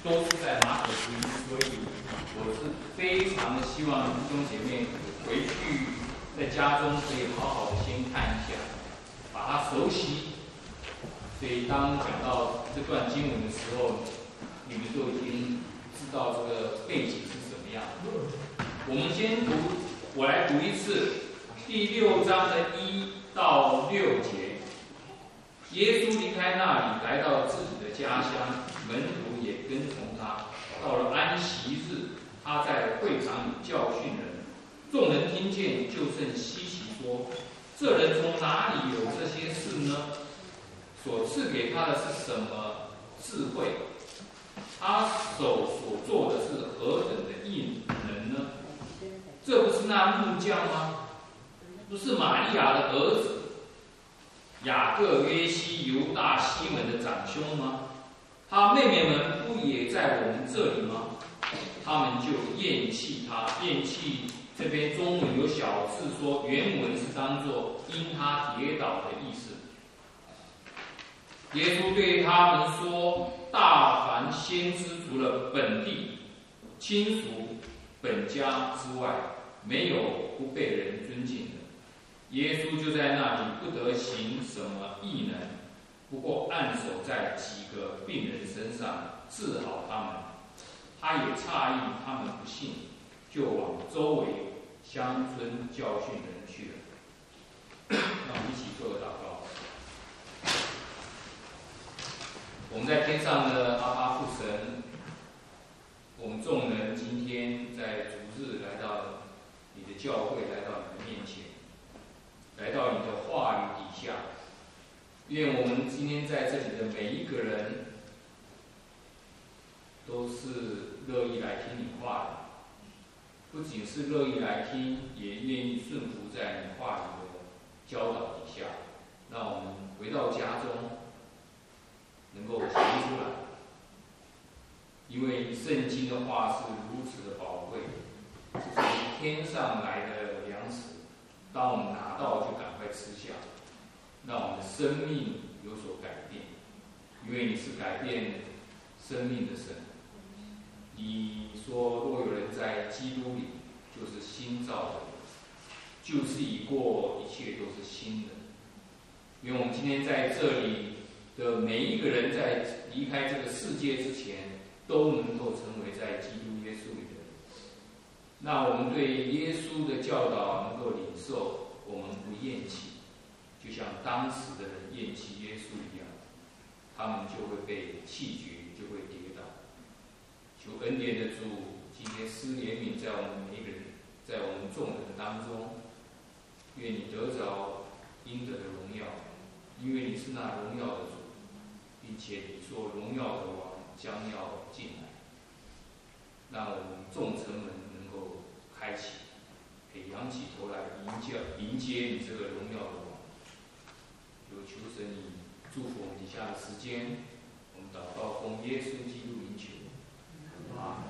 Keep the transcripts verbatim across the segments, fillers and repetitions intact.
都是在马可福音，所以我是非常的希望弟兄姐妹回去在家中可以好好的先看一下，把它熟悉。所以当讲到这段经文的时候，你们就已经知道这个背景是什么样的。我们先读，我来读一次第六章的一到六节。耶稣离开那里，来到自己的家乡，门徒也跟从他。到了安息日，他在会场里教训人，众人听见就甚稀奇，说：这人从哪里有这些事呢？所赐给他的是什么智慧？他手所做的是何等的异能呢？这不是那木匠吗？不是玛利亚的儿子雅各、约西、犹大、西门的长兄吗？他妹妹们不也在我们这里吗？他们就厌弃他。厌弃这边中文有小字说，原文是当作因他跌倒的意思。耶稣对他们说：大凡先知除了本地亲属本家之外，没有不被人尊敬的。耶稣就在那里不得行什么异能，不过按手在几个病人身上治好他们。他也诧异他们不信，就往周围乡村教训人去了。让我们一起做个祷告。我们在天上的阿爸父神，我们众人今天在主日来到你的教会，来到你的面前，来到你的话语底下。愿我们今天在这里的每一个人都是乐意来听你话的，不仅是乐意来听，也愿意顺服在你话语的教导底下，让我们回到家中能够行出来。因为圣经的话是如此的宝贵，是从天上来的粮食，当我们拿到就赶快吃下，让我们的生命有所改变。因为你是改变生命的神。你说，若有人在基督里，就是新造的人，旧事已过，一切都是新的。因为我们今天在这里的每一个人，在离开这个世界之前，都能够成为在基督耶稣里的人。那我们对耶稣的教导能够领受，我们不厌弃，就像当时的人厌弃耶稣一样，他们就会被弃绝，就会跌倒。求恩典的主，今天施怜悯在我们每一个人，在我们众人当中，愿你得着应得的荣耀，因为你是那荣耀的主，并且你说荣耀的王将要进来，让我们众臣们能够开启，可以仰起头来迎接迎接你这个荣耀的王。有求神你祝福我们底下的时间，我们祷告奉耶稣基督名求。啊，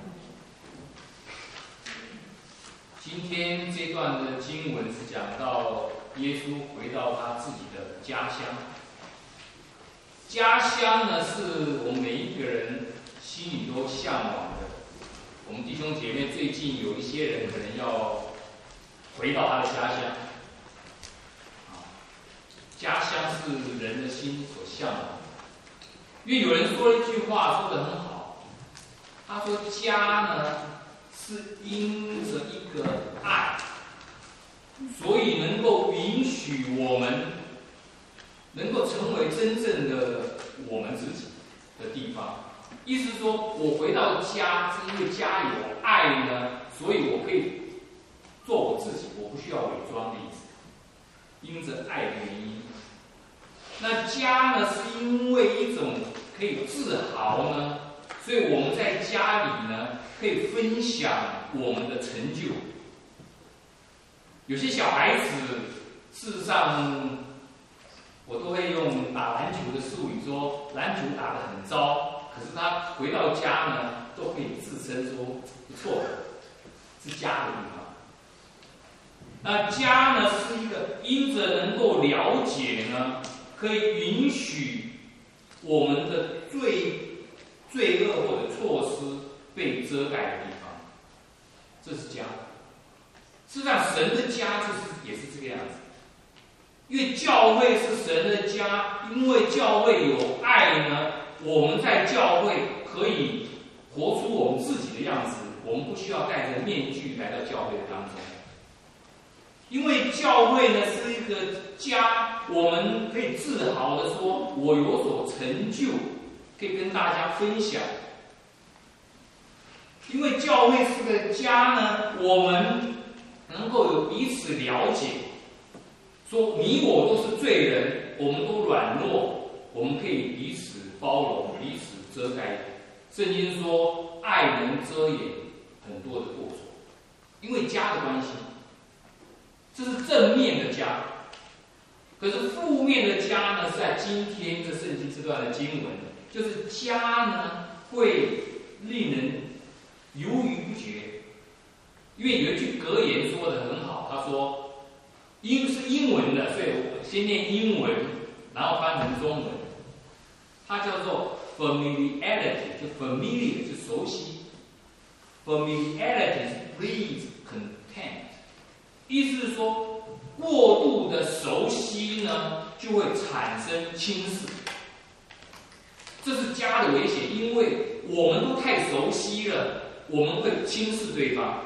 今天这段的经文是讲到耶稣回到他自己的家乡。家乡呢，是我们每一个人心里都向往的。我们弟兄姐妹最近有一些人可能要回到他的家乡。啊，家乡是人的心所向往的。因为有人说一句话说得很好。他说：“家呢，是因着一个爱，所以能够允许我们能够成为真正的我们自己的地方。意思说，我回到家是因为家有爱呢，所以我可以做我自己，我不需要伪装的意思。因着爱的原因，那家呢，是因为一种可以自豪呢。”所以我们在家里呢，可以分享我们的成就。有些小孩子，事实上，我都会用打篮球的术语说，篮球打得很糟，可是他回到家呢，都可以自称说不错的，是家的地方。那家呢，是一个因着能够了解呢，可以允许我们的罪罪恶或者错这是家。事实上，神的家就是也是这个样子。因为教会是神的家，因为教会有爱呢，我们在教会可以活出我们自己的样子，我们不需要戴着面具来到教会的当中。因为教会呢是一个家，我们可以自豪的说，我有所成就，可以跟大家分享。因为教会是个家呢，我们能够有彼此了解，说你我都是罪人，我们都软弱，我们可以彼此包容，彼此遮盖。圣经说，爱能遮掩很多的过错，因为家的关系，这是正面的家。可是负面的家呢，是在今天这圣经这段的经文，就是家呢会令人犹豫不决。因为有一句格言说得很好，他说英是英文的，所以我先念英文，然后翻成中文。它叫做 familiarity， 就 familiar 就熟悉 ，familiarity breeds contempt， 意思是说，过度的熟悉呢，就会产生轻视。这是家的危险，因为我们都太熟悉了，我们会轻视对方。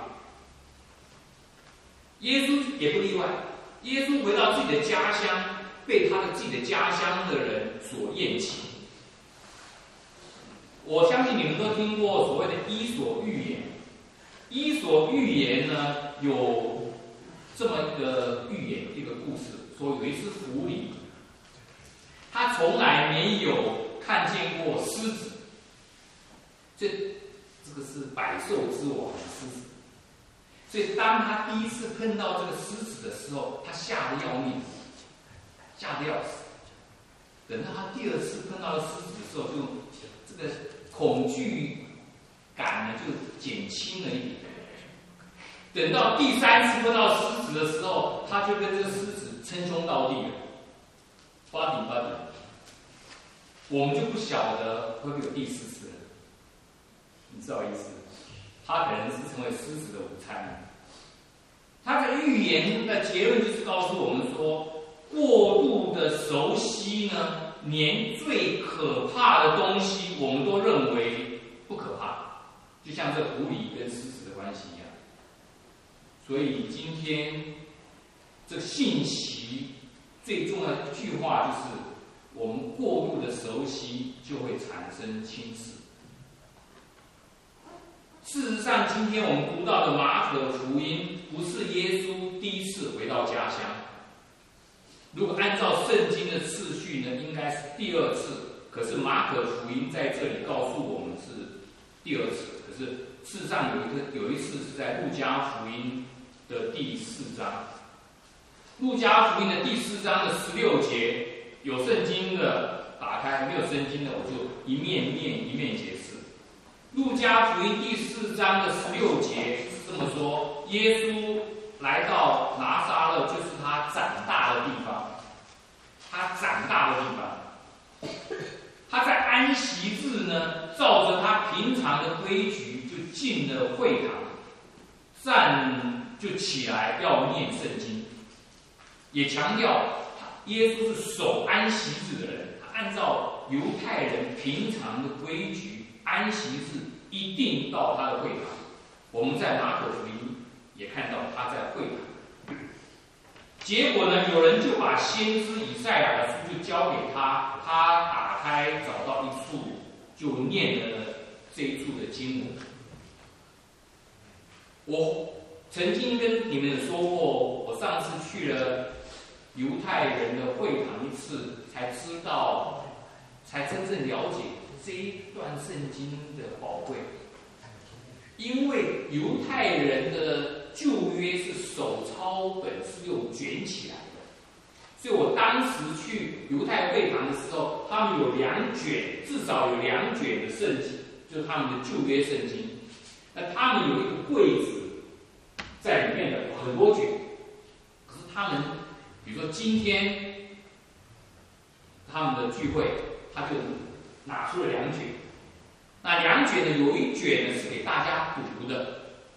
耶稣也不例外，耶稣回到自己的家乡，被他的自己的家乡的人所厌弃。我相信你们都听过所谓的伊索寓言。伊索寓言呢，有这么一个寓言，一个故事，说有一只狐狸，他从来没有看见过狮子，这这个是百兽之王的狮子。所以当他第一次碰到这个狮子的时候，他吓得要命，吓得要死。等到他第二次碰到了狮子的时候，就这个恐惧感呢就减轻了一点。等到第三次碰到狮子的时候，他就跟这个狮子称兄道弟了，巴底巴底。我们就不晓得会不会有第四次了，你知道意思？他可能是成为狮子的午餐。他的预言的结论就是告诉我们说，过度的熟悉呢，连最可怕的东西我们都认为不可怕，就像这狐狸跟狮子的关系一样。所以今天这个信息最重要的一句话就是，我们过度的熟悉就会产生轻视。事实上，今天我们读到的马可福音，不是耶稣第一次回到家乡。如果按照圣经的次序呢，应该是第二次。可是马可福音在这里告诉我们是第二次。可是事实上有一个有一次是在路加福音的第四章。路加福音的第四章的十六节，有圣经的打开，没有圣经的我就一面念一面解释。路加福音第四章的十六节是这么说：耶稣来到拿撒勒，就是他长大的地方。他长大的地方，他在安息日呢，照着他平常的规矩，就进了会堂，站就起来要念圣经，也强调耶稣是守安息日的人，他按照犹太人平常的规矩。安息日一定到他的会堂。我们在马可福音也看到他在会堂。结果呢，有人就把先知以赛亚的书就交给他，他打开找到一处，就念了这一处的经文。我曾经跟你们说过，我上次去了犹太人的会堂一次，才知道，才真正了解这一段圣经的宝贵。因为犹太人的旧约是手抄本，是用卷起来的，所以我当时去犹太会堂的时候，他们有两卷，至少有两卷的圣经，就是他们的旧约圣经。那他们有一个柜子在里面的很多卷，可是他们比如说今天他们的聚会，他就拿出了两卷。那两卷呢，有一卷呢是给大家读的，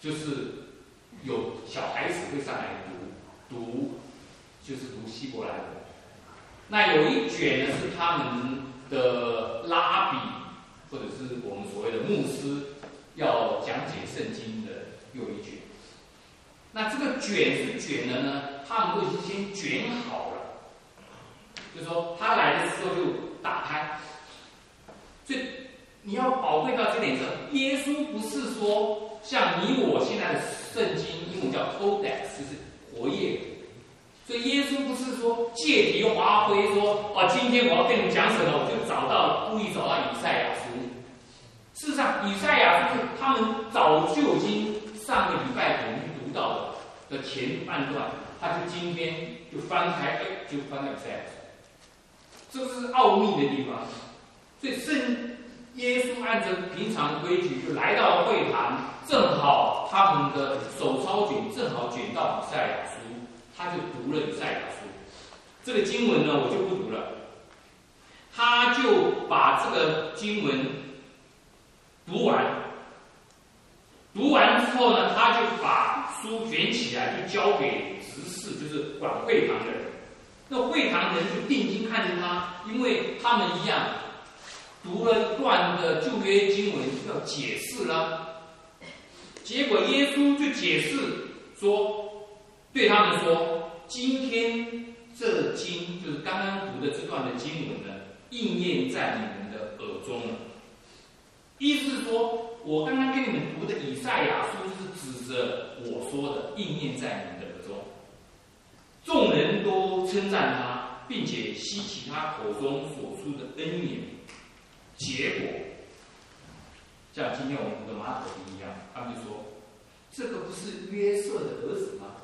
就是有小孩子会上来读读，就是读希伯来文。那有一卷呢是他们的拉比，或者是我们所谓的牧师要讲解圣经的又一卷。那这个卷是卷的呢，他们都已经先卷好了，就是说他来的时候就打开。所以你要宝贵到这点上，耶稣不是说像你我现在的圣经，英文叫 Codex， 就是活页。所以耶稣不是说借题发挥说，哦，今天我要跟你们讲什么，我就找到故意找到以赛亚书。事实上，以赛亚书是他们早就已经上个礼拜我们读到的的前半段，他就今天就翻开，哎，就翻到以赛亚书。这个是奥秘的地方。所以圣耶稣按着平常规矩就来到了会堂，正好他们的手抄卷正好卷到以赛亚书，他就读了以赛亚书。这个经文呢，我就不读了。他就把这个经文读完，读完之后呢，他就把书卷起来，就交给执事，就是管会堂的人。那会堂人就定睛看着他，因为他们一样读了一段的旧约经文，要解释了。结果耶稣就解释说，对他们说：“今天这经就是刚刚读的这段的经文呢，应验在你们的耳中了。”意思是说，我刚刚跟你们读的以赛亚书，就是指着我说的，应验在你们的耳中。众人都称赞他，并且吸取他口中所出的恩言。结果，像今天我们读的马可福音一样，他们就说：“这个不是约瑟的儿子吗？”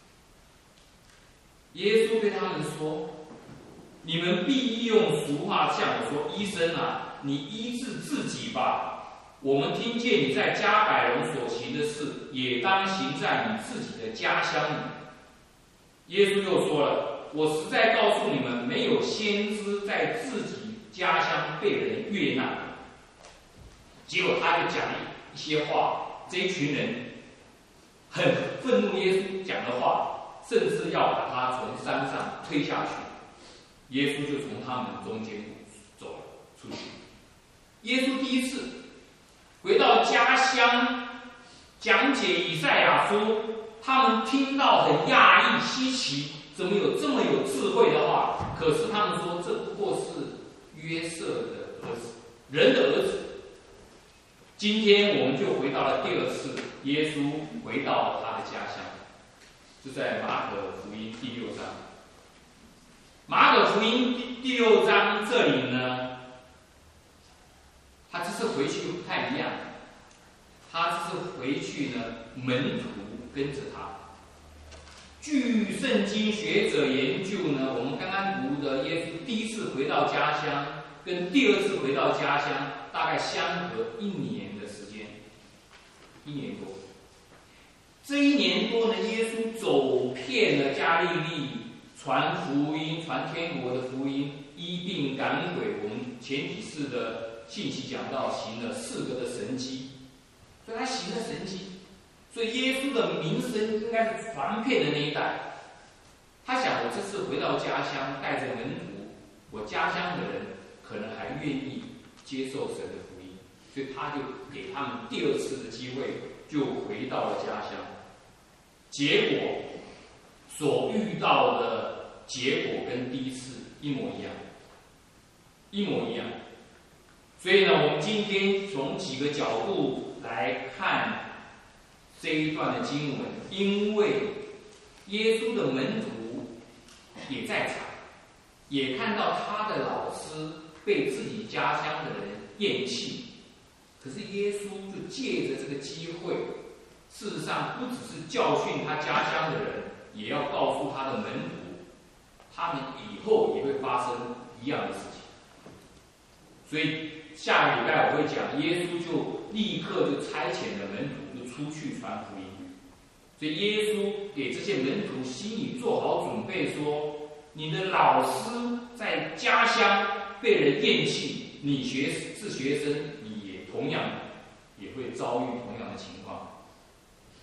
耶稣对他们说：“你们必用俗话向我说，医生啊，你医治自己吧。我们听见你在加百农所行的事，也当行在你自己的家乡里。”耶稣又说了：“我实在告诉你们，没有先知在自己家乡被人悦纳。”结果他就讲了一些话，这一群人很愤怒耶稣讲的话，甚至要把他从山上推下去。耶稣就从他们中间走了出去。耶稣第一次回到家乡讲解以赛亚书，他们听到很讶异稀奇，怎么有这么有智慧的话？可是他们说，这不过是约瑟的儿子，人的儿子。今天我们就回到了第二次，耶稣回到他的家乡，就在马可福音第六章。马可福音第第六章这里呢，他这次回去不太一样，他这次回去呢，门徒跟着他。据圣经学者研究呢，我们刚刚读的耶稣第一次回到家乡，跟第二次回到家乡大概相隔一年的时间，一年多。这一年多呢，耶稣走遍了加利利，传福音，传天国的福音，医病赶鬼。我们前几次的信息讲到，行了四个的神迹，所以他行了神迹。所以耶稣的名声应该是传遍的那一带。他想，我这次回到家乡，带着门徒，我家乡的人可能还愿意接受神的福音，所以他就给他们第二次的机会，就回到了家乡。结果所遇到的结果跟第一次一模一样，一模一样。所以呢，我们今天从几个角度来看这一段的经文，因为耶稣的门徒也在场，也看到他的老师被自己家乡的人厌弃，可是耶稣就借着这个机会，事实上不只是教训他家乡的人，也要告诉他的门徒，他们以后也会发生一样的事情。所以下个礼拜我会讲，耶稣就立刻就差遣了门徒，就出去传福音。所以耶稣给这些门徒心里做好准备，说：你的老师在家乡被人厌弃，你学是学生，你也同样也会遭遇同样的情况。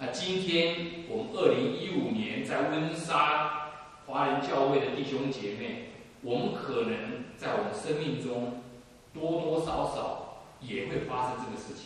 那今天我们二零一五年在温莎华人教会的弟兄姐妹，我们可能在我们生命中多多少少也会发生这个事情，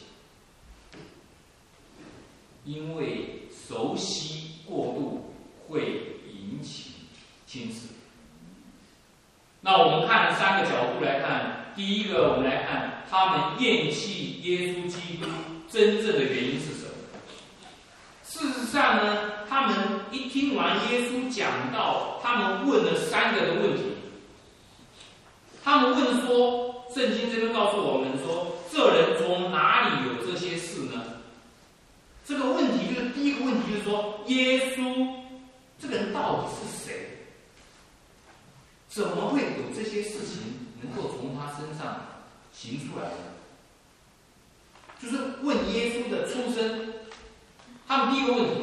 因为熟悉过度会引起轻视。那我们看三个角度来看，第一个，我们来看他们厌弃耶稣基督真正的原因是什么？事实上呢，他们一听完耶稣讲道，他们问了三个的问题。他们问说，圣经这边告诉我们说，这人从哪里有这些事呢？这个问题就是第一个问题，就是说，耶稣这个人到底是谁？怎么会有这些事情能够从他身上行出来呢？就是问耶稣的出身。他们第一个问题。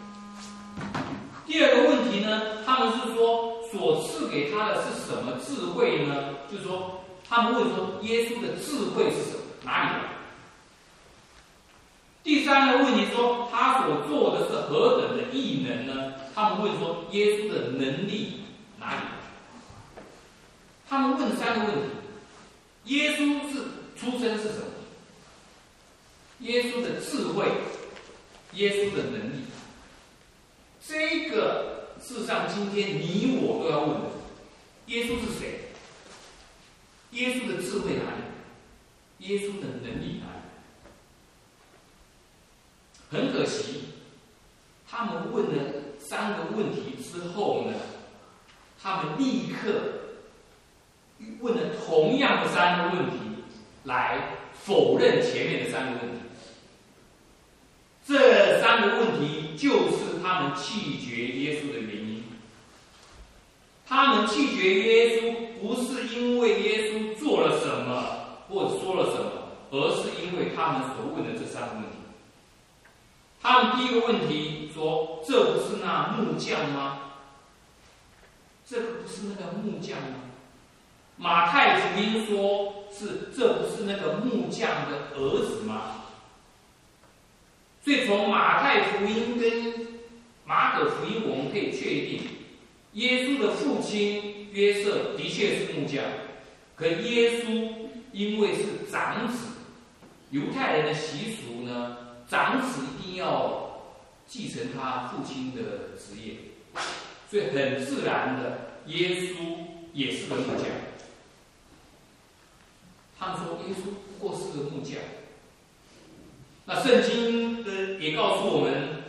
第二个问题呢，他们是说所赐给他的是什么智慧呢？就是说，他们问说耶稣的智慧是什么？哪里来？第三个问题说他所做的是何等的异能呢？他们问说耶稣的能力哪里来？他们问三个问题：耶稣是出身是什么？耶稣的智慧。耶稣的能力，这个事实上今天你我都要问的：耶稣是谁？耶稣的智慧哪里？耶稣的能力哪里？很可惜，他们问了三个问题之后呢，他们立刻问了同样的三个问题来否认前面的三个问题。这三个问题就是他们弃绝耶稣的原因。他们弃绝耶稣不是因为耶稣做了什么或者说了什么，而是因为他们所问的这三个问题。他们第一个问题说：这不是那木匠吗？这个不是那个木匠吗？马太福音说是这不是那个木匠的儿子吗？所以从马太福音跟马可福音，我们可以确定，耶稣的父亲约瑟的确是木匠，可耶稣因为是长子，犹太人的习俗呢，长子一定要继承他父亲的职业，所以很自然的，耶稣也是个木匠。他们说耶稣不过是个木匠。那圣经的也告诉我们，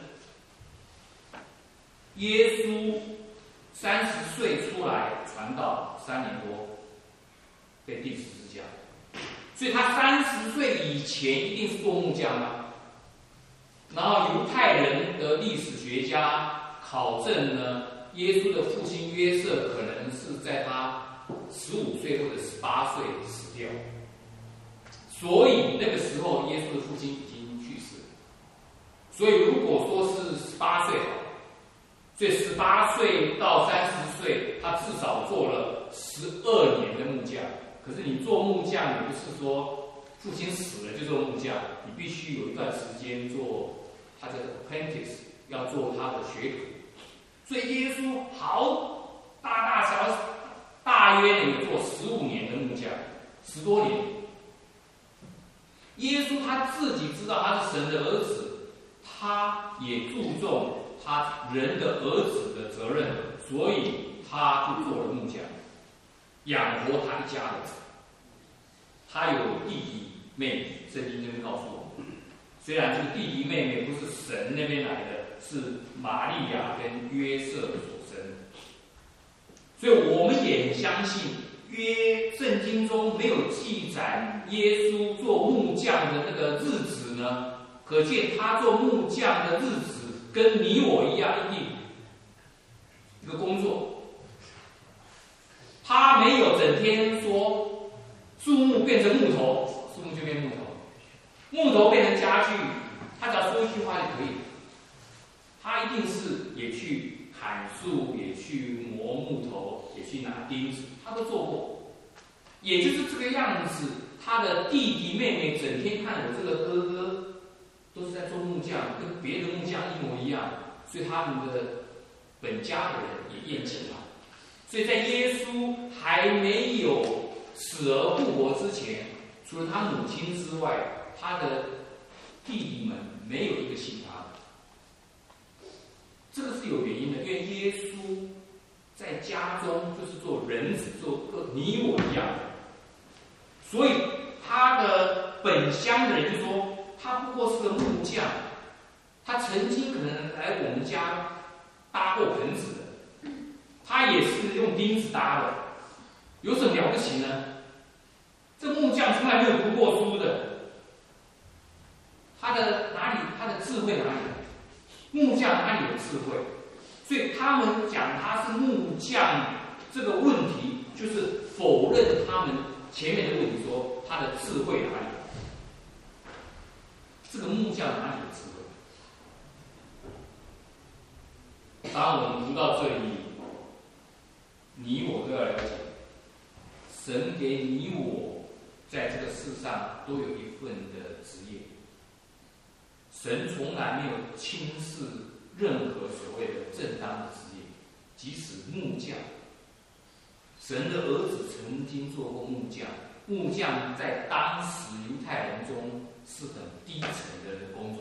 耶稣三十岁出来传道三年多，被钉十字架，所以他三十岁以前一定是做木匠吗？然后犹太人的历史学家考证呢，耶稣的父亲约瑟可能是在他十五岁或者十八岁死掉，所以那个时候耶稣的父亲已经去世了。所以如果说是十八岁，所以十八岁到三十岁，他至少做了十二年的木匠。可是你做木匠也不是说父亲死了就做木匠，你必须有一段时间做他的 apprentice， 要做他的学徒。所以耶稣好大大小小大约有做十五年的木匠，十多年。耶稣他自己知道他是神的儿子，他也注重他人的儿子的责任，所以他就做了木匠，养活他的家人。他有弟弟妹妹，圣经这边告诉我们，虽然这个弟弟妹妹不是神那边来的，是玛利亚跟约瑟所生的，所以我们也很相信约圣经中没有记载耶稣做木匠的那个日子呢，可见他做木匠的日子跟你我一样，一定一个工作。他没有整天说树木变成木头，树木就变木头，木头变成家具，他只要说一句话就可以了。他一定是也去砍树，也去磨木头，也去拿钉子，他都做过。也就是这个样子，他的弟弟妹妹整天看我这个哥哥都是在做木匠，跟别的木匠一所以他们的本家的人也厌弃他。所以在耶稣还没有死而复活之前，除了他母亲之外，他的弟弟们没有一个信他的。这个是有原因的，因为耶稣在家中就是做人子，做个你我一样的，所以他的本乡的人就说，他不过是个木匠，他曾经可能来我们家搭过棚子的，他也是用钉子搭的，有什么了不起呢？这木匠从来没有读过书的，他的哪里，他的智慧哪里？木匠哪里有智慧？所以他们讲他是木匠这个问题，就是否认他们前面的问题，说他的智慧哪里？这个木匠哪里有智慧？当我们读到这里，你我都要了解，神给你我在这个世上都有一份的职业。神从来没有轻视任何所谓的正当的职业，即使木匠。神的儿子曾经做过木匠，木匠在当时犹太人中是很低层的工作。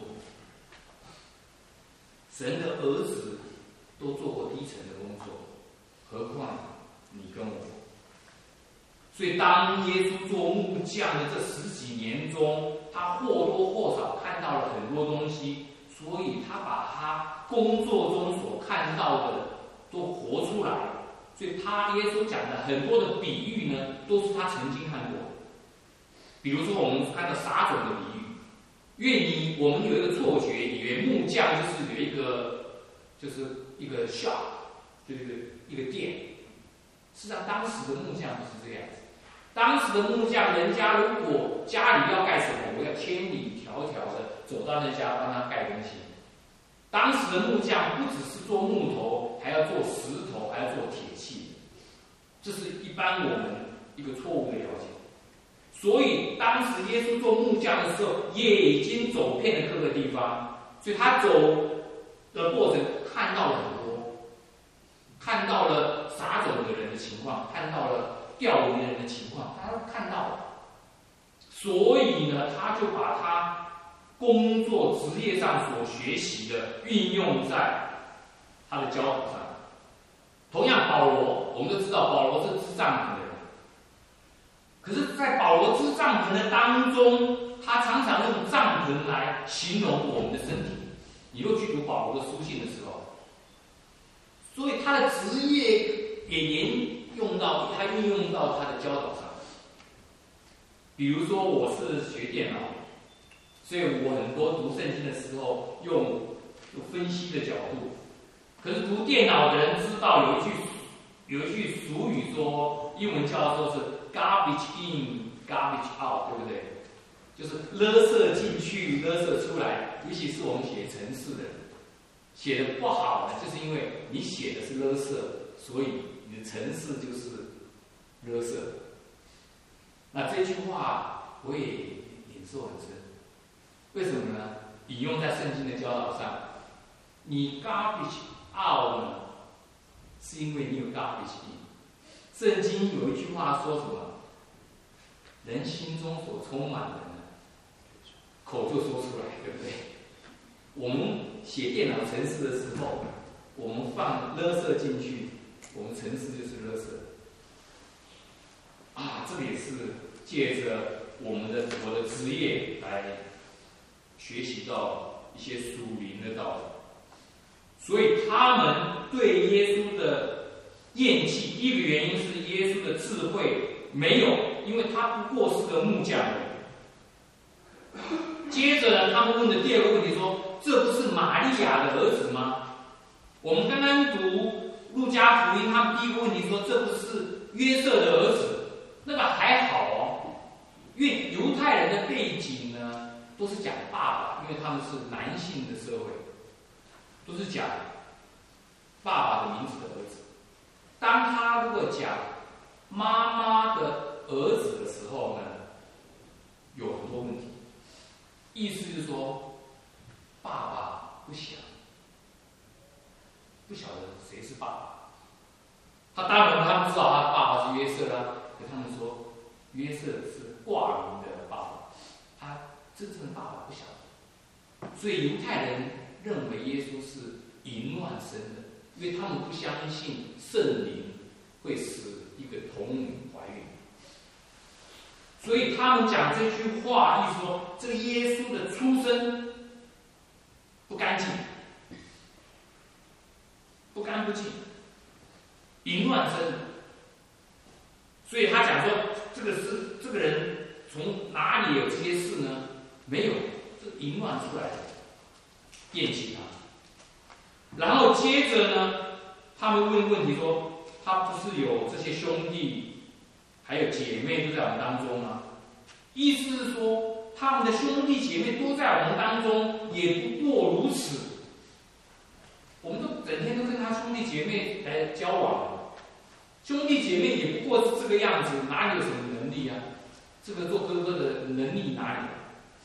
神的儿子都做过低层的工作，何况你跟我？所以当耶稣做木匠的这十几年中，他或多或少看到了很多东西，所以他把他工作中所看到的都活出来。所以他耶稣讲的很多的比喻呢，都是他曾经看过的。比如说我们看到撒种的比喻，因为你我们有一个错觉，以为木匠就是有一个就是一个 shop， 就是一个店。实际上当时的木匠不是这样子。当时的木匠，人家如果家里要盖什么，我要千里迢迢的走到那家帮他盖东西。当时的木匠不只是做木头，还要做石头，还要做铁器。这是一般我们一个错误的了解。所以当时耶稣做木匠的时候，也已经走遍了各个地方，所以他走的过程看到了很多，看到了撒种的人的情况，看到了钓鱼人的情况，他都看到了。所以呢，他就把他工作职业上所学习的运用在他的教导上。同样，保罗，我们都知道保罗是织帐篷的人，可是，在保罗织帐篷的当中，他常常用帐篷来形容我们的身体。你若去读保罗的书信的时候，所以他的职业也沿用到，他运用到他的教导上。比如说，我是学电脑，所以我很多读圣经的时候用用分析的角度。可是读电脑的人知道有一句有一句俗语说，英文叫做是 garbage in, garbage out， 对不对？就是垃圾进去，垃圾出来。尤其是我们写程式的人，写的不好呢，就是因为你写的是垃圾，所以你的程式就是垃圾。那这句话我也领受很深，为什么呢？引用在圣经的教导上，你 garbage out 呢，是因为你有 garbage in。圣经有一句话说什么？人心中所充满的呢，口就说出来，对不对？我们写电脑程式的时候，我们放垃圾进去，我们程式就是垃圾。啊，这个也是借着我们的我的职业来学习到一些属灵的道理。所以他们对耶稣的厌弃，第一个原因是耶稣的智慧没有，因为他不过是个木匠人。接着呢，他们问的第二个问题说：“这不是玛利亚的儿子吗？”我们刚刚读路加福音，他们第一个问题说：“这不是约瑟的儿子？”那个还好哦，因为犹太人的背景呢，都是讲爸爸，因为他们是男性的社会，都是讲爸爸的名字的儿子。当他如果讲妈妈的儿子的时候呢，有很多问题。意思就是说，爸爸不想， 不晓得谁是爸爸。他当然他们知道他的爸爸是约瑟啦，可他们说约瑟是挂名的爸爸，他真正的爸爸不晓得。所以犹太人认为耶稣是淫乱生的，因为他们不相信圣灵会使一个童女怀孕。所以他们讲这句话，意思说这个耶稣的出生不干净，不干不净，淫乱生的。所以他讲说，这个是这个人从哪里有这些事呢？没有，这淫乱出来的，厌弃他。然后接着呢，他们问问题说，他不是有这些兄弟还有姐妹都在我们当中吗？意思是说，他们的兄弟姐妹都在我们当中，也不过如此。我们都整天都跟他兄弟姐妹来交往，兄弟姐妹也不过是这个样子，哪里有什么能力啊？这个做哥哥的能力哪里有？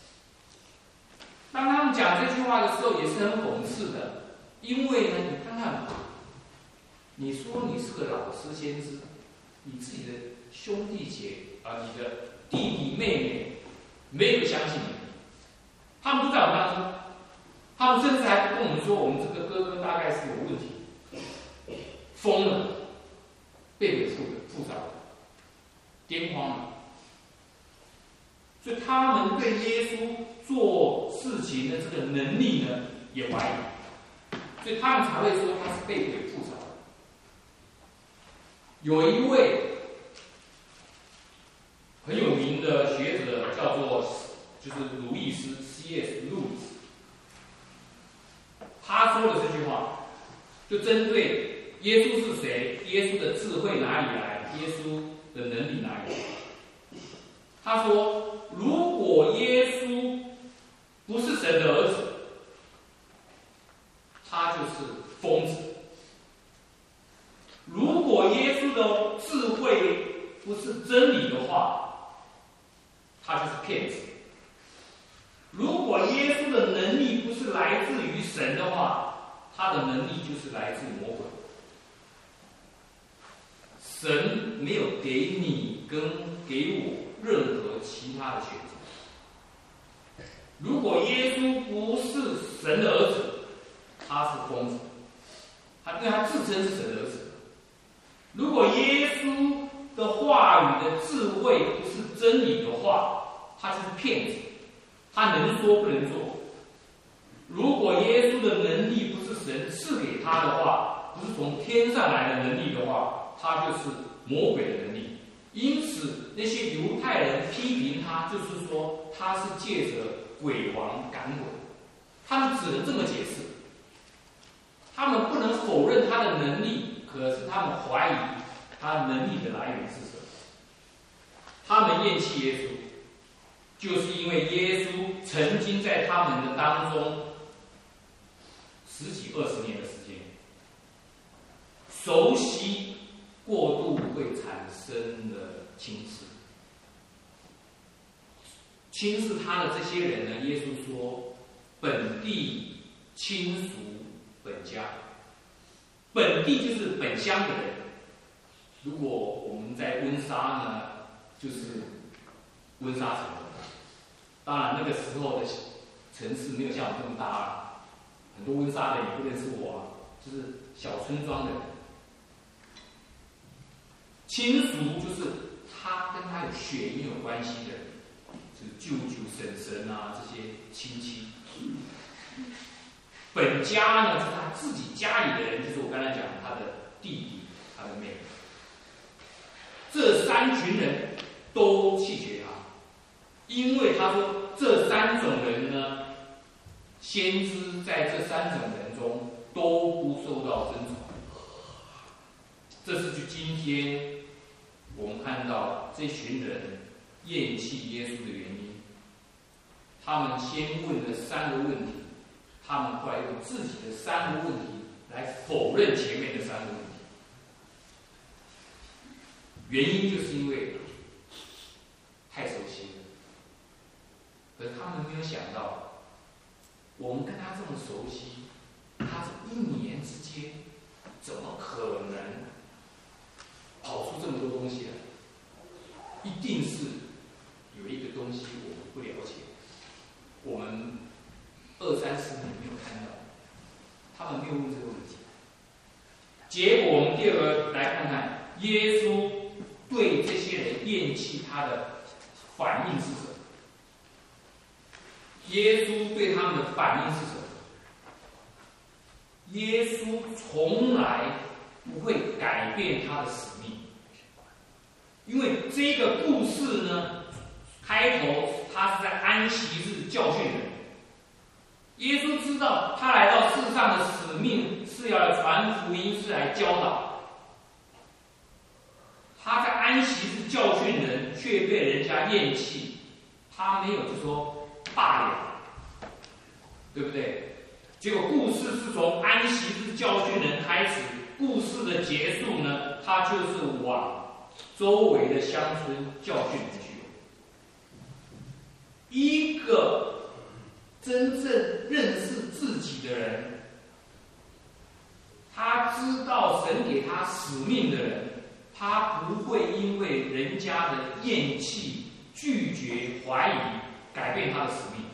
当他们讲这句话的时候，也是很讽刺的，因为呢，你看看，你说你是个老师先知，你自己的兄弟姐啊，你的弟弟妹妹没有相信你，他们都在我们当中，他们甚至还跟我们说，我们这个哥哥大概是有问题，疯了，被鬼附附着了，癫狂了。所以他们对耶稣做事情的这个能力呢，也怀疑，所以他们才会说他是被鬼附着的。有一位很有名的学者叫做就是鲁易斯 C S 路易斯，他说的这句话就针对耶稣是谁，耶稣的智慧哪里来，耶稣的能力哪里来。他说，如果耶稣不是神的儿子，他就是疯子；如果耶稣的智慧不是真理的话，他就是骗子；如果耶稣的能力不是来自于神的话，他的能力就是来自魔鬼。神没有给你跟给我任何其他的选择。如果耶稣不是神的儿子，他是疯子，他因为他自称是神的儿子。如果耶稣的话语的智慧不是真理的话，他就是骗子，他能说不能做。如果耶稣的能力不是神赐给他的话，不是从天上来的能力的话，他就是魔鬼的能力。因此，那些犹太人批评他，就是说他是借着鬼王赶鬼，他们只能这么解释。他们不能否认他的能力，可是他们怀疑他能力的来源是什么。他们厌弃耶稣，就是因为耶稣曾经在他们的当中十几二十年的时间，熟悉过度会产生的轻视。轻视他的这些人呢，耶稣说本地亲属本家，本地就是本乡的人。如果我们在温莎呢，就是温莎城。当然那个时候的城市没有像我们这么大啊，很多温莎人也不认识我啊，就是小村庄的人。亲属就是他跟他有血缘有关系的人，就是舅舅、婶婶啊这些亲戚。本家呢是他自己家里的人，就是我刚才讲他的弟弟、他的妹妹。这三群人都弃绝他，因为他说这三种人呢，先知在这三种人中都不受到尊崇。这是就今天我们看到这群人厌弃耶稣的原因。他们先问了三个问题，他们后来用自己的三个问题来否认前面的三个问题。原因就是因为太熟悉了，可是他们没有想到，我们跟他这么熟悉，他是一年之间怎么可能跑出这么多东西来？一定是有一个东西我们不了解，我们二三十年没有看到，他们没有问这个问题。结果我们第二个来看看耶稣对这些人厌弃他的反应是什么？耶稣对他们的反应是什么？耶稣从来不会改变他的使命，因为这个故事呢，开头他是在安息日教训人。耶稣知道他来到世上的使命是要来传福音，是来教导。他在安息日教训人，却被人家厌弃，他没有就说罢了，对不对？结果故事是从安息日教训人开始，故事的结束呢，他就是往周围的乡村教训人去。一个真正认识自己的人，他知道神给他使命的人，他不会因为人家的厌弃、拒绝、怀疑改变他的使命。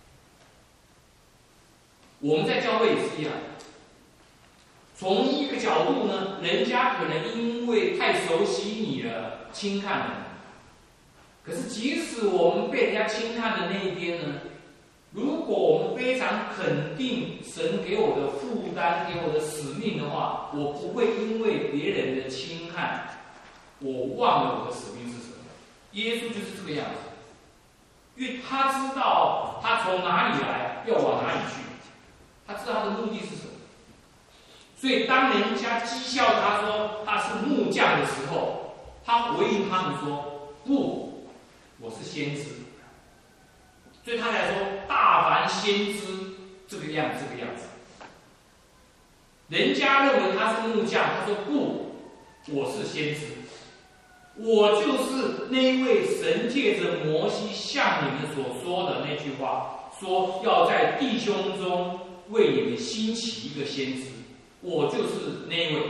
我们在教会也是一样，从一个角度呢，人家可能因为太熟悉你了，轻看了你。可是即使我们被人家轻看的那一边呢，如果我们非常肯定神给我的负担、给我的使命的话，我不会因为别人的轻看，我忘了我的使命是什么。耶稣就是这个样子，因为他知道他从哪里来，要往哪里去。他知道他的目的是什么，所以当人家讥笑他说他是木匠的时候，他回应他们说：“不，我是先知。”对他来说，大凡先知这个样这个样子。人家认为他是木匠，他说：“不，我是先知，我就是那一位神借着摩西向你们所说的那句话，说要在弟兄中为你们兴起一个先知，我就是那一位。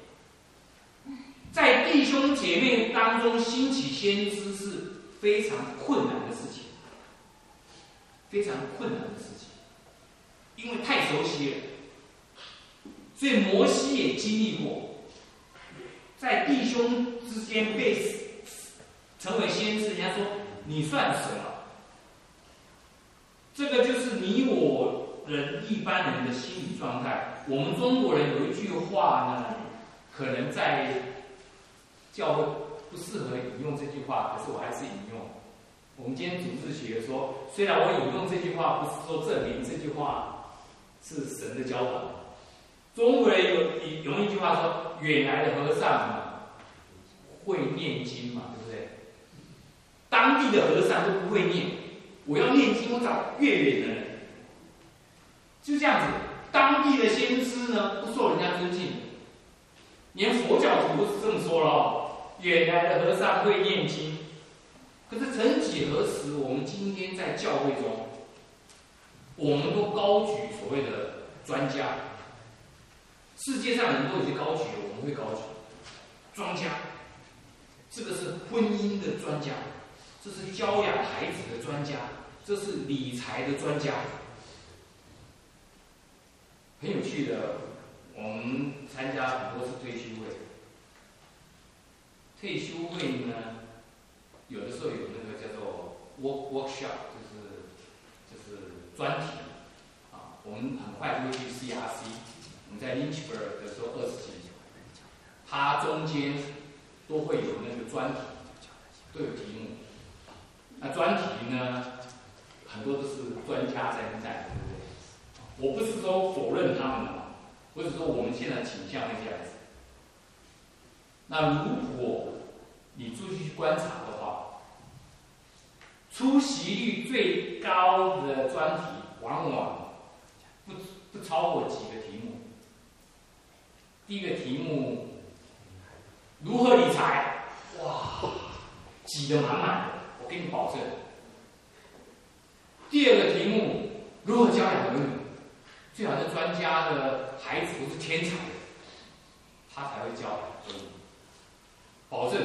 在弟兄姐妹当中兴起先知是非常困难的事情，非常困难的事情，因为太熟悉了。所以摩西也经历过，在弟兄之间被成为先知，人家说你算什么？这个就是你我人一般人的心理状态。我们中国人有一句话呢，可能在教会不适合引用这句话，可是我还是引用。我们今天主日学说，虽然我引用这句话，不是说证明这句话是神的教导。中国人有有一句话说，远来的和尚嘛，会念经嘛，对不对？当地的和尚都不会念，我要念经，我找越远的人。就这样子，当地的先知呢，不受人家尊敬，连佛教徒都是这么说了哦。远来的和尚会念经，可是曾几何时，我们今天在教会中，我们都高举所谓的专家。世界上人都已经高举了，我们会高举专家。这个是婚姻的专家，这是教养孩子的专家，这是理财的专家。很有趣的，我们参加很多次退休会。退休会呢，有的时候有那个叫做 work workshop， 就是就是专题啊。我们很快就会去 C R C， 我们在 Lynchburg 的时候二十几，它中间都会有那个专题，都有题目。那专题呢，很多都是专家在那带，对不对？我不是说否认他们啊，我只是说我们现在倾向是这样子。那如果你出去观察的话，出席率最高的专题往往不不超过几个题目。第一个题目如何理财，哇，挤得满满的，我给你保证。第二个题目如何教养儿女，最好是专家的孩子都是天才的， 他才会教导给你，保证。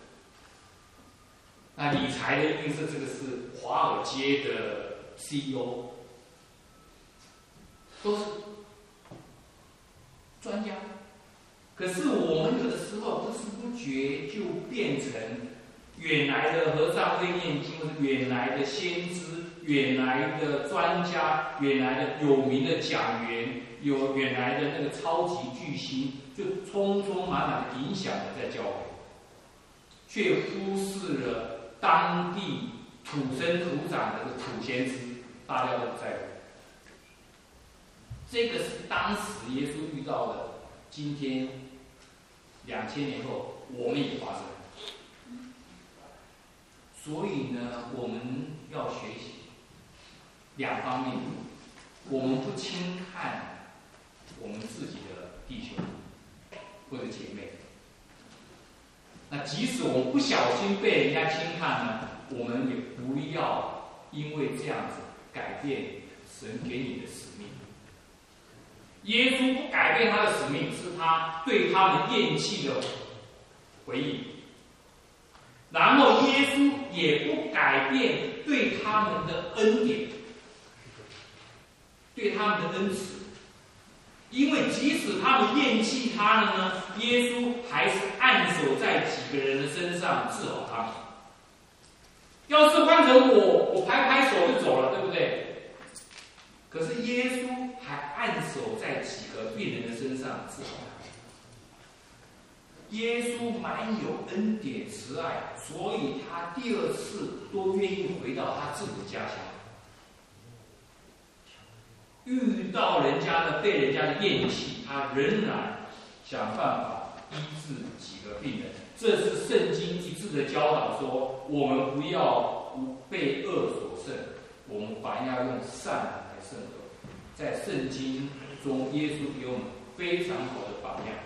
那理财的一定是这个是华尔街的 C E O， 都是专家。可是我们有的时候不知不觉就变成原来的和尚会念经，或者原来的先知、原来的专家、原来的有名的讲员、有原来的那个超级巨星，就匆匆忙忙的影响了在教会，却忽视了当地土生土长的土先知，大家都不在乎。这个是当时耶稣遇到的，今天两千年后我们也发生。所以呢，我们要学习两方面，我们不轻看我们自己的弟兄或者姐妹。那即使我们不小心被人家轻看呢，我们也不要因为这样子改变神给你的使命。耶稣不改变他的使命，是他对他们厌弃的回应。然后耶稣也不改变对他们的恩典，对他们的恩慈，因为即使他们厌弃他了呢，耶稣还是按手在几个人的身上治好他们。要是换成我，我拍拍手就走了，对不对？可是耶稣还按手在几个病人的身上治好他们。耶稣满有恩典慈爱，所以他第二次都愿意回到他自己的家乡。遇到人家的被人家的厌弃，他仍然想办法医治几个病人。这是圣经一致的教导，说我们不要被恶所胜，我们反要用善来胜恶。在圣经中，耶稣给我们非常好的榜样。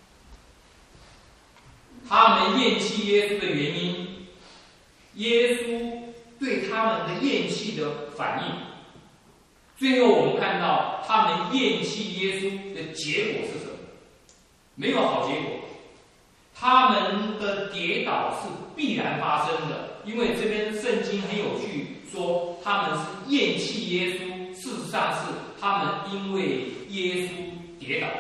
他们厌弃耶稣的原因，耶稣对他们的厌弃的反应，最后我们看到他们厌弃耶稣的结果是什么？没有好结果。他们的跌倒是必然发生的，因为这边圣经很有趣，说他们是厌弃耶稣，事实上是他们因为耶稣跌倒。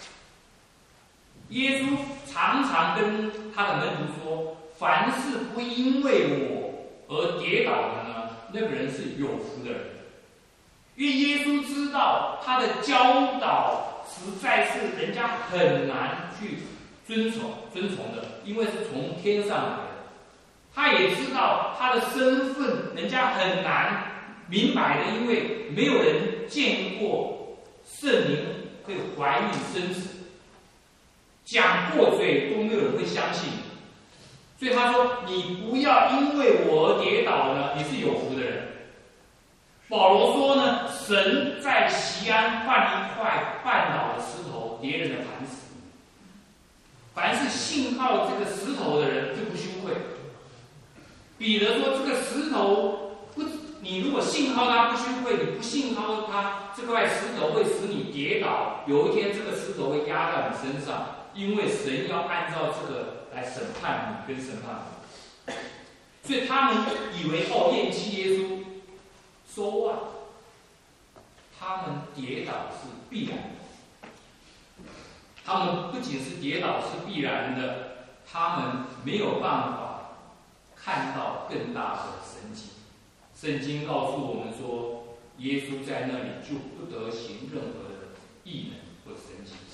耶稣常常跟他的门徒说，凡是不因为我而跌倒的呢，那个人是有福的人。因为耶稣知道他的教导实在是人家很难去遵从遵从的，因为是从天上来的。他也知道他的身份人家很难明白的，因为没有人见过圣灵会怀孕生子，讲过嘴都没有人会相信。所以他说，你不要因为我而跌倒呢，你是有福的人。保罗说呢，神在锡安放一块绊倒的石头，跌人的磐石。凡是信靠这个石头的人就不羞愧。彼得说，这个石头不，你如果信靠他不羞愧，你不信靠他，这块石头会使你跌倒。有一天，这个石头会压到你身上，因为神要按照这个来审判你跟审判我。所以他们以为哦，厌弃耶稣。说啊，他们跌倒是必然的。他们不仅是跌倒是必然的，他们没有办法看到更大的神迹。圣经告诉我们说，耶稣在那里就不得行任何的异能或神迹。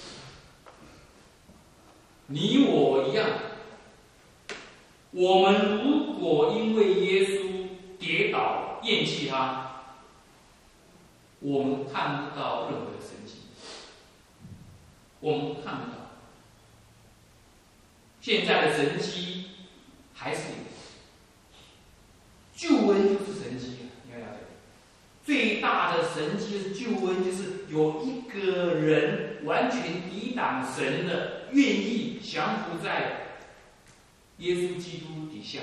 你我一样，我们如果因为耶稣跌倒厌弃他，我们看不到任何的神迹，我们看不到。现在的神迹还是有，救恩就是神迹啊！你要了解，最大的神迹是救恩，就是有一个人完全抵挡神的，愿意降服在耶稣基督底下。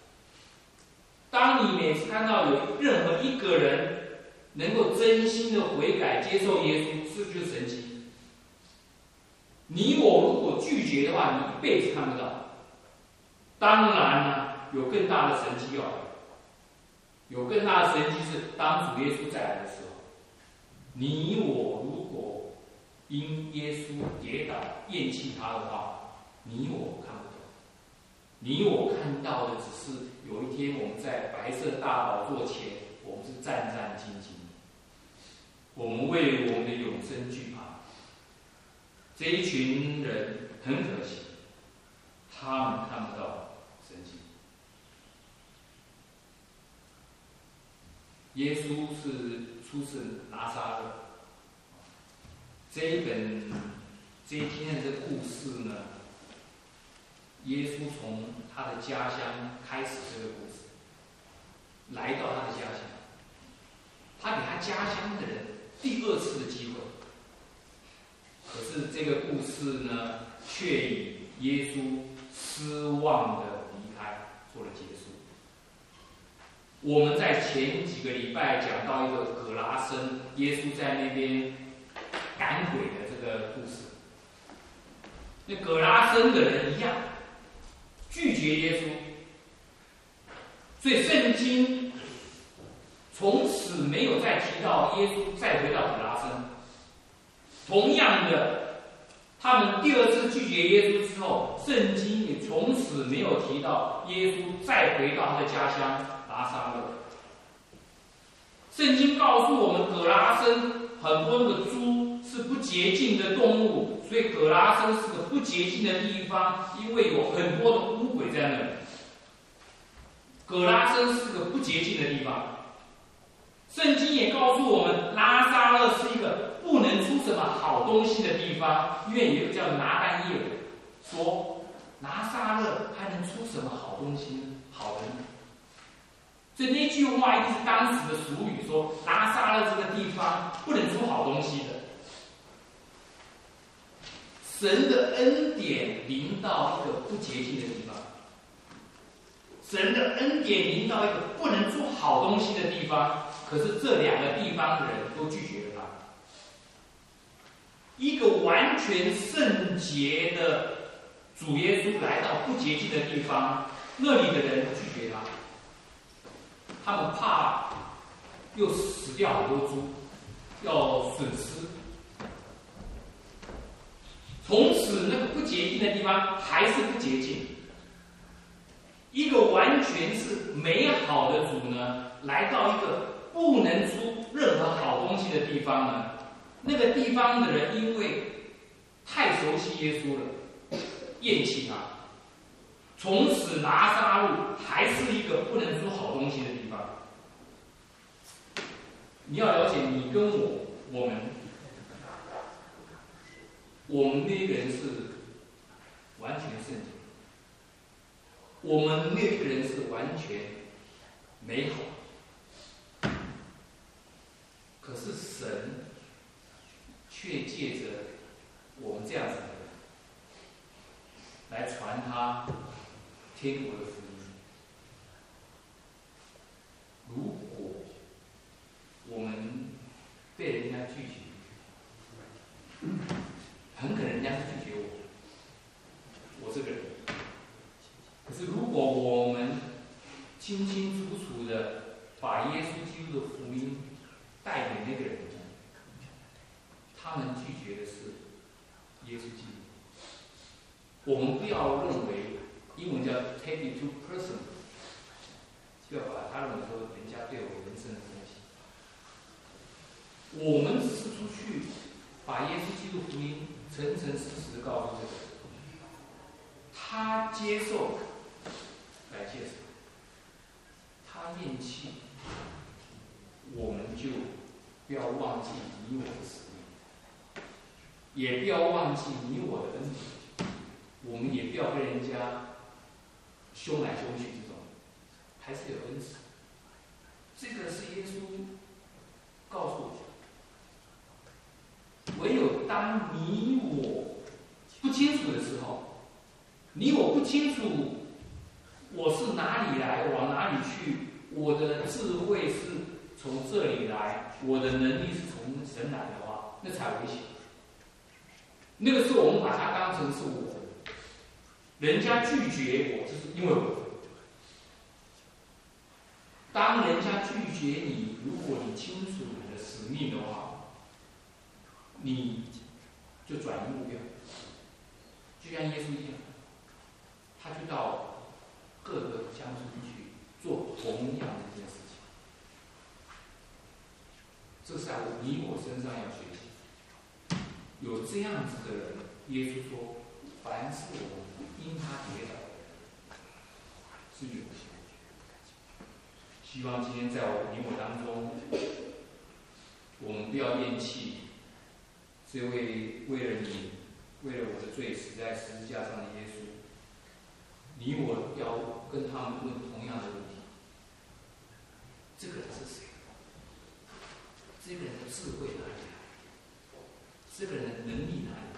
当你每次看到有任何一个人能够真心的悔改接受耶稣，这就是神迹。 你我如果拒绝的话，你一辈子看不到。当然呢，有更大的神迹哦，有更大的神迹是当主耶稣再来的时候，你我如果因耶稣跌倒厌弃他的话，你我看不到。你我看到的只是有一天我们在白色大宝座前，我们是战战兢兢，我们为我们的永生惧怕。这一群人很可惜，他们看不到神迹。耶稣是出自拿撒勒，这一本这一天的这故事呢，耶稣从他的家乡开始这个故事，来到他的家乡，他给他家乡的人第二次的机会。可是这个故事呢，却以耶稣失望的离开做了结束。我们在前几个礼拜讲到一个葛拉森，耶稣在那边赶鬼的这个故事。那葛拉森的人一样拒绝耶稣，所以圣经从此没有再提到耶稣再回到葛拉森。同样的，他们第二次拒绝耶稣之后，圣经也从此没有提到耶稣再回到他的家乡拿撒勒。圣经告诉我们，葛拉森很多的猪是不洁净的动物，所以葛拉森是个不洁净的地方，因为有很多的污鬼在那里。葛拉森是个不洁净的地方。圣经也告诉我们，拿撒勒是一个不能出什么好东西的地方，因为有个叫拿但业说，拿撒勒还能出什么好东西呢？好人。所以那句话一定是当时的俗语，说拿撒勒这个地方不能出好东西的。神的恩典临到一个不洁净的地方，神的恩典临到一个不能出好东西的地方，可是这两个地方的人都拒绝了他。一个完全圣洁的主耶稣来到不洁净的地方，那里的人拒绝他，他们怕又死掉很多猪，要损失。从此那个不洁净的地方还是不洁净。一个完全是美好的主呢，来到一个不能出任何好东西的地方呢，那个地方的人因为太熟悉耶稣了，厌弃他。从此拿撒勒还是一个不能出好东西的地方。你要了解，你跟我，我们，我们那个人是完全圣洁，我们那个人是完全美好。可是神却借着我们这样子的人来传他天国的福音。如果我们被人家拒绝，很可能人家是拒绝我，我这个人。可是如果我们清清楚楚的把耶稣基督的福音带给那个人，他们拒绝的是耶稣基督。我们不要认为，英文叫 take it too personal， 不要把他认为说人家对我人生的东西。我们只是出去把耶稣基督福音诚诚实实的告诉这个人，他接受，感谢神；他厌弃，我们就不要忘记你我的使命，也不要忘记你我的恩典，我们也不要被人家凶来凶去，这种还是有恩慈。这个是耶稣告诉我的。唯有当你我不清楚的时候，你我不清楚我是哪里来，往哪里去，我的智慧是从这里来，我的能力是从神来的话，那才危险。 那个时候我们把它当成是我，人家拒绝我，就是因为我。当人家拒绝你，如果你清楚你的使命的话，你就转移目标，就像耶稣一样，他就到各个乡村去做同样的一件事情。这是在你我身上要学习。有这样子的人，耶稣说：“凡是我因他跌倒的，是有限。”希望今天在我你我当中，我们不要厌弃这位为了你、为了我的罪死在十字架上的耶稣。你我要跟他们问同样的问题：这个人是谁？这个人的智慧哪里来？这个人的能力哪里来？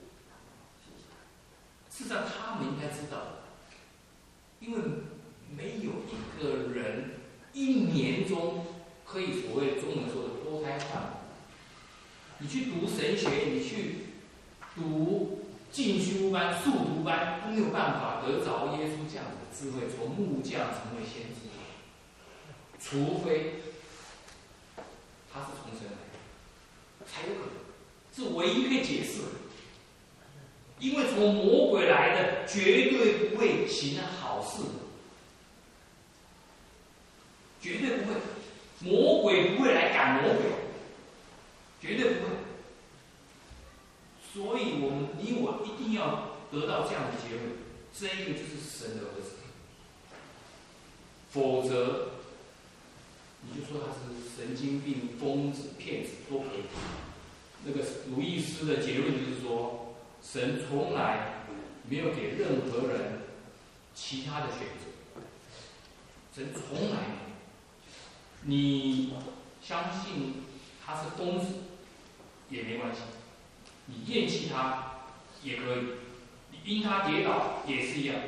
事实上，他们应该知道，因为没有一个人一年中可以所谓中文说的脱胎换骨。你去读神学，你去读进修班、速读班，都没有办法得着耶稣这样的智慧，从木匠成为先知，除非他是从神来的，才有可能。是唯一可以解释的。因为从魔鬼来的，绝对不会行好事，绝对不会。魔鬼不会来赶魔鬼，绝对不会。所以我们你我一定要得到这样的结论：这一个就是神的儿子，否则你就说他是神经病、疯子、骗子都可以。那个鲁易斯的结论就是说，神从来没有给任何人其他的选择，神从来没有。你相信他是疯子也没关系，你厌弃他也可以，你因他跌倒也是一样。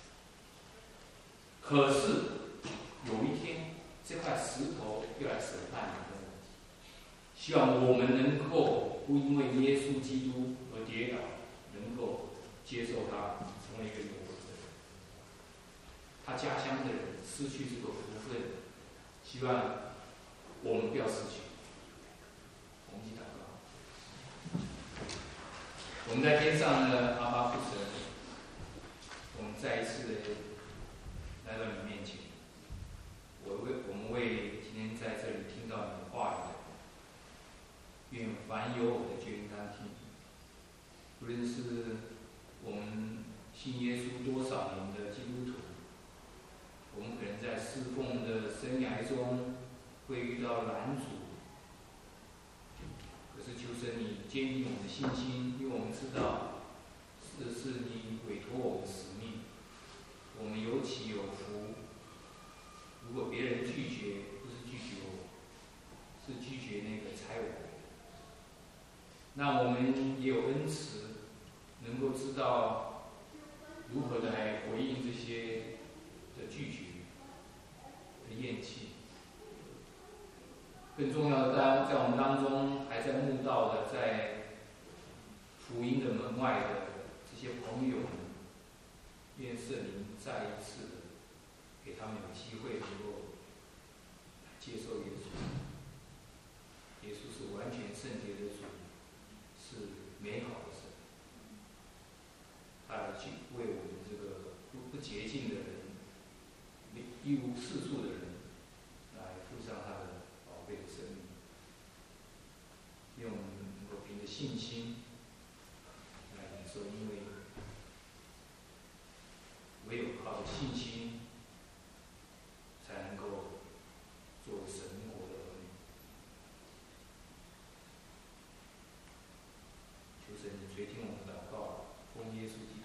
可是有一天，这块石头要来审判你的。希望我们能够不因为耶稣基督而跌倒，能够接受他，成为一个有福的人。他家乡的人失去这个福分，希望我们不要失去。我们一起祷告。我们在天上呢，阿爸父神，我们再一次的来到你面前。我为我们为今天在这里听到你的话语。愿凡有我的就应当听。无论是我们信耶稣多少年的基督徒，我们可能在侍奉的生涯中会遇到拦阻，可是求神你坚定我们的信心，因为我们知道这是你委托我们的使命，我们有喜有福。如果别人拒绝，不是拒绝我，是拒绝那个才我。那我们也有恩慈，能够知道如何的来回应这些的拒绝、的厌弃。更重要的，当在我们当中还在慕道的，在福音的门外的这些朋友们，愿圣灵再一次的给他们有机会能够接受耶稣。耶稣是完全圣洁的主。是美好的神，他来去为我们这个不不洁净的人、一无是处的人，来付上他的宝贝的生命。愿我们能够凭着信心来领受，因为唯有靠着信心，才能够做神国的儿女。求神垂听我们的祷告，奉耶稣基督。